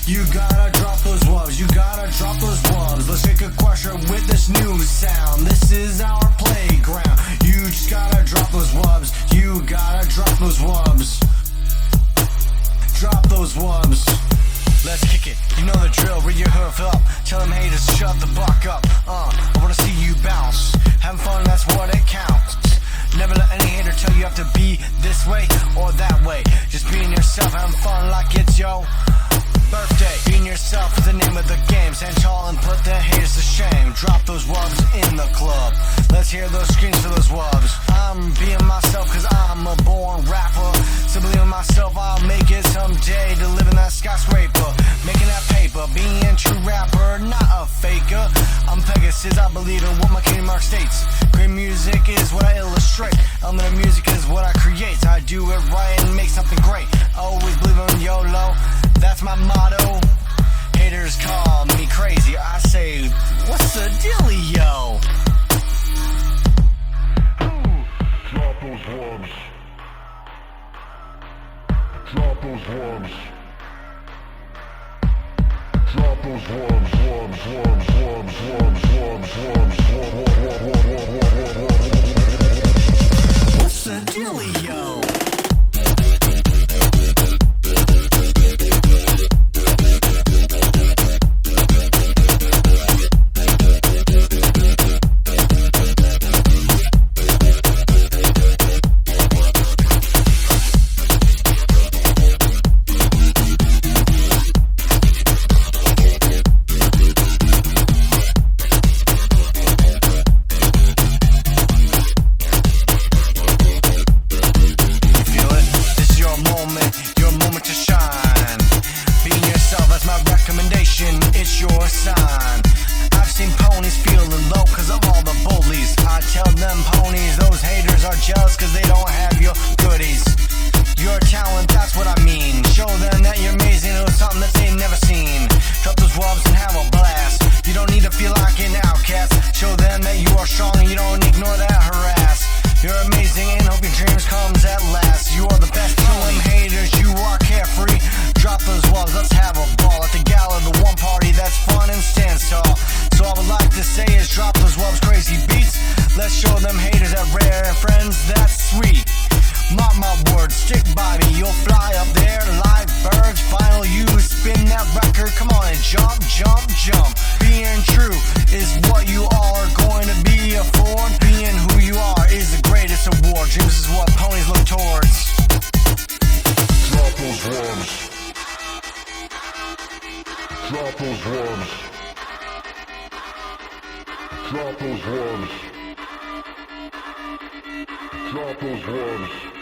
You gotta drop those wubs, you gotta drop those wubs. Let's kick a crusher with this new sound. This is our playground. You just gotta drop those wubs, you gotta drop those wubs. Drop those wubs. Let's kick it, you know the drill, read your hoof up. Tell them haters to shut the buck up. I wanna see you bounce. Having fun, that's what it counts. Never let any hater tell you have to be this way or that way. Just being yourself, having fun like it's your birthday. Being yourself is the name of the game. Stand tall and put the haters to shame. Drop those wubs in the club. Let's hear those screams for those wubs. I'm being myself cause I'm a born rapper. So believe in myself, I'll make it someday. To live in that skyscraper, making that paper. Being a true rapper, not a faker. I'm Pegasus, I believe in what my King Mark states. Great music is what I illustrate. Element of music is what I create. I do it right and make something great. Always believe in YOLO, that's my motto. Haters call me crazy, I say, what's the dealio? Drop those wubs. Drop those wubs. Drop those wubs, wubs, wubs, wubs, wubs, wubs, wubs, wubs. What's the dealio? It's your sign. I've seen ponies feeling low cause of all the bullies. I tell them ponies, those haters are jealous cause they don't have your goodies. Your talent, that's what I mean. Show them that you're amazing or something that they've never seen. Drop those wubs and have a blast. You don't need to feel like an outcast. Show them that you are strong and you don't ignore that harass. You're amazing and hope your dreams comes at last. You are the best. Tell them haters you are carefree. Drop those wubs, let's have a ball at the gala, the one party that's fun and stands tall. So I would like to say is drop those wubs, crazy beats. Let's show them haters that rare and friends that's sweet. Mark my words, stick by me, you'll fly up there like birds. Final you spin that record, come on and jump, jump, jump. Being true is what you all are going to be afford. Being who you are is the greatest award. Dreams is what ponies look towards. Drop those wubs. Drop those wubs. Drop those wubs. Drop those wubs.